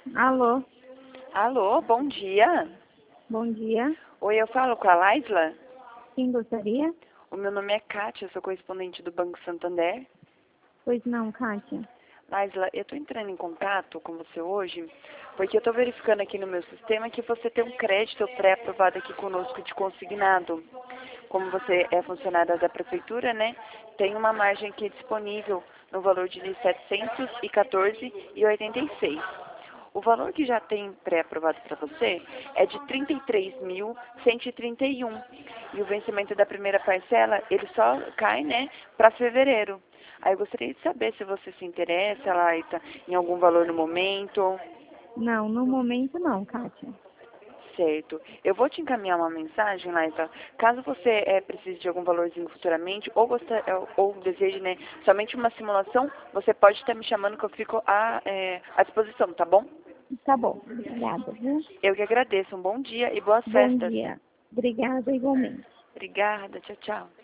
Alô, Alô, bom dia. bom dia. Oi, eu falo com a Laisla. Quem gostaria? O meu nome é Kátia, eu sou correspondente do Banco Santander. Pois não, Kátia. Laisla, eu estou entrando em contato com você hoje porque eu estou verificando aqui no meu sistema que você tem um crédito pré-aprovado aqui conosco de consignado. Como você é funcionária da prefeitura, né, tem uma margem aqui disponível no valor de R$ 714,86. O valor que já tem pré-aprovado para você é de R$ 33.131. E o vencimento da primeira parcela, ele só cai, né, para fevereiro. Aí eu gostaria de saber se você se interessa, Laita, em algum valor no momento. Não, no momento não, Kátia. Certo. Eu vou te encaminhar uma mensagem, Laita. Caso você precise de algum valorzinho futuramente ou deseje, né, somente uma simulação, você pode estar me chamando que eu fico à disposição, tá bom? Tá bom, obrigada, viu? Eu que agradeço. Um bom dia e boas Bom festas. dia. Obrigada igualmente. Obrigada. Tchau, tchau.